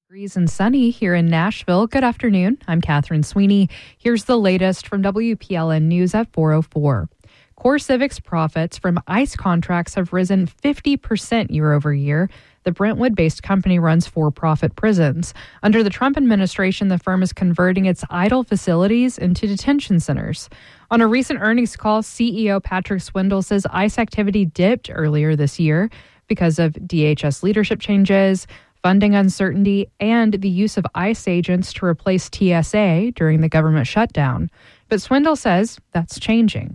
Degrees and sunny here in Nashville. Good afternoon. I'm Catherine Sweeney. Here's the latest from WPLN News at 4:04. CoreCivic's profits from ICE contracts have risen 50% year over year. The Brentwood-based company runs for-profit prisons. Under the Trump administration, the firm is converting its idle facilities into detention centers. On a recent earnings call, CEO Patrick Swindle says ICE activity dipped earlier this year because of DHS leadership changes, funding uncertainty, and the use of ICE agents to replace TSA during the government shutdown. But Swindle says that's changing.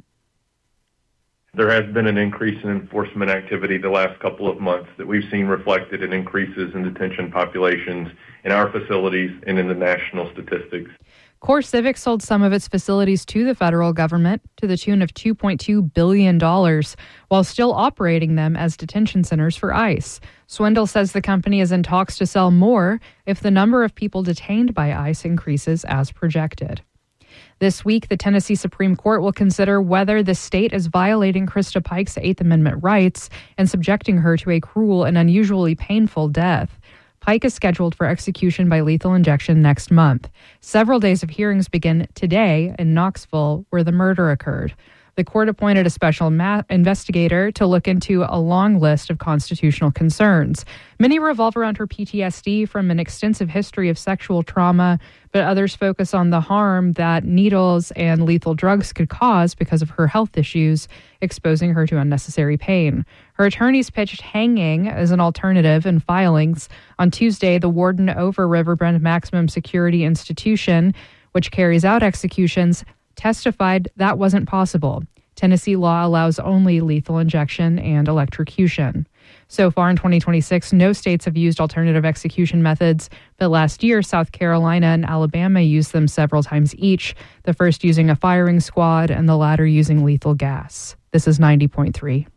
There has been an increase in enforcement activity the last couple of months that we've seen reflected in increases in detention populations in our facilities and in the national statistics. CoreCivic sold some of its facilities to the federal government to the tune of $2.2 billion, while still operating them as detention centers for ICE. Swindle says the company is in talks to sell more if the number of people detained by ICE increases as projected. This week, the Tennessee Supreme Court will consider whether the state is violating Krista Pike's Eighth Amendment rights and subjecting her to a cruel and unusually painful death. Pike is scheduled for execution by lethal injection next month. Several days of hearings begin today in Knoxville, where the murder occurred. The court appointed a special investigator to look into a long list of constitutional concerns. Many revolve around her PTSD from an extensive history of sexual trauma, but others focus on the harm that needles and lethal drugs could cause because of her health issues, exposing her to unnecessary pain. Her attorneys pitched hanging as an alternative in filings. On Tuesday, the warden over Riverbend Maximum Security Institution, which carries out executions, testified that wasn't possible. Tennessee law allows only lethal injection and electrocution. So far in 2026, no states have used alternative execution methods, but last year, South Carolina and Alabama used them several times each, the first using a firing squad and the latter using lethal gas. This is 90.3.